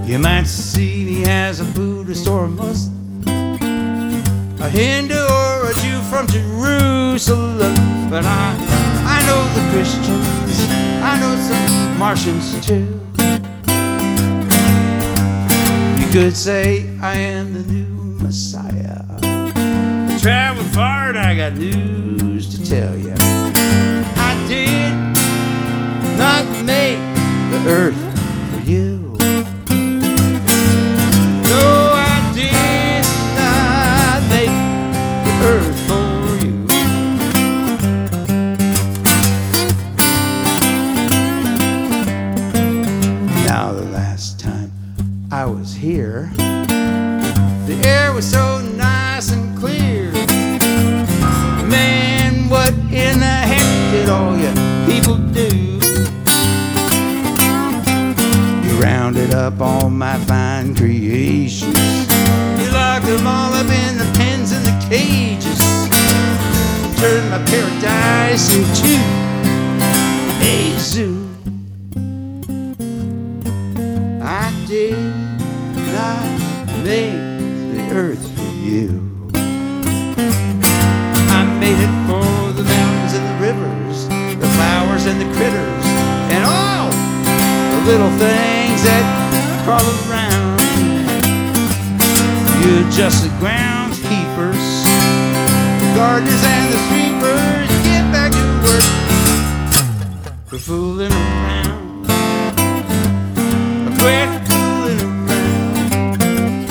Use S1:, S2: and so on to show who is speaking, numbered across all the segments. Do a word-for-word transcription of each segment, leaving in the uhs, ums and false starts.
S1: You might see me as a Buddhist or a Muslim, a Hindu or a Jew from Jerusalem. But I, I know the Christians, I know some Martians too. You could say I am the new Messiah. I traveled far and I got news to tell you. I did not make the earth for you. No, I did not make the earth for you. Now the last time I was here, the air was so nice and clear. Man, what in the heck did all you people do? You rounded up all my fine creations. You locked them all up in the pens and the cages. Turned my paradise into a zoo. I did not make the earth for you. I made it for the mountains and the rivers, the flowers and the critters, and all the little things that crawl around. You're just the groundskeepers, the gardeners and the sweepers. Get back to work for fooling around. Quit fooling around.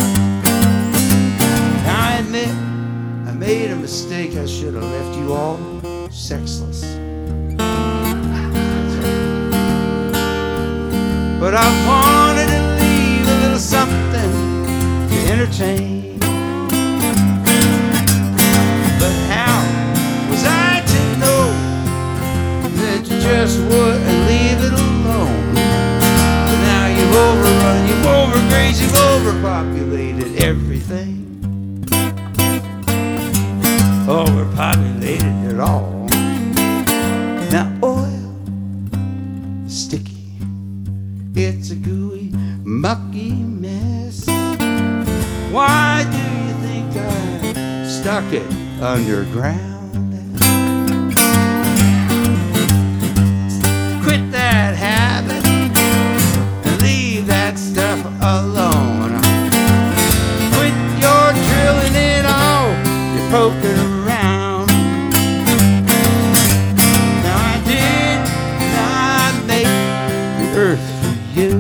S1: I admit I made a mistake. I should have left you all sexless. But I wanted to leave a little something to entertain. But how was I to know that you just wouldn't leave it alone? But now you've overrun, you've overgrazed, you've overpopulated everything. Overpopulated it all. Now oil is sticky. It's a gooey, mucky mess. Why do you think I stuck it underground? Quit that habit and leave that stuff alone. Quit your drilling it all, you're poking around. Now I did not make the earth for you.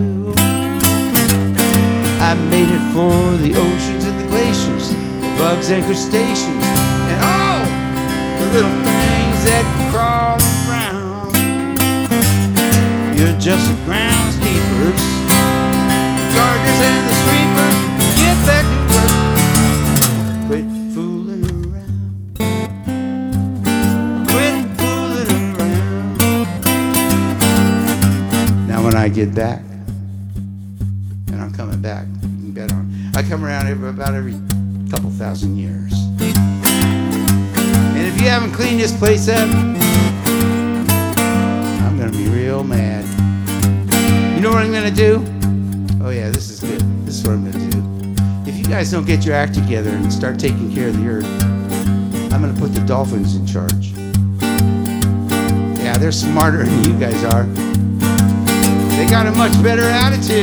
S1: I made it for the oceans and the glaciers, the bugs and crustaceans, and all the little things that crawl around. You're just the groundskeepers, gardeners and the sweepers. Get back to work. Quit fooling around. Quit fooling around. Now when I get back, and I'm coming back, you can bet on. I come around every, about every couple thousand years. And if you haven't cleaned this place up, I'm gonna be real mad. You know what I'm gonna do? Oh yeah, this is good. This is what I'm gonna do. If you guys don't get your act together and start taking care of the earth, I'm gonna put the dolphins in charge. Yeah, they're smarter than you guys are. They got a much better attitude.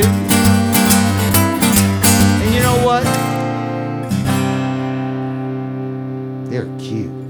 S1: And you know what? They're cute.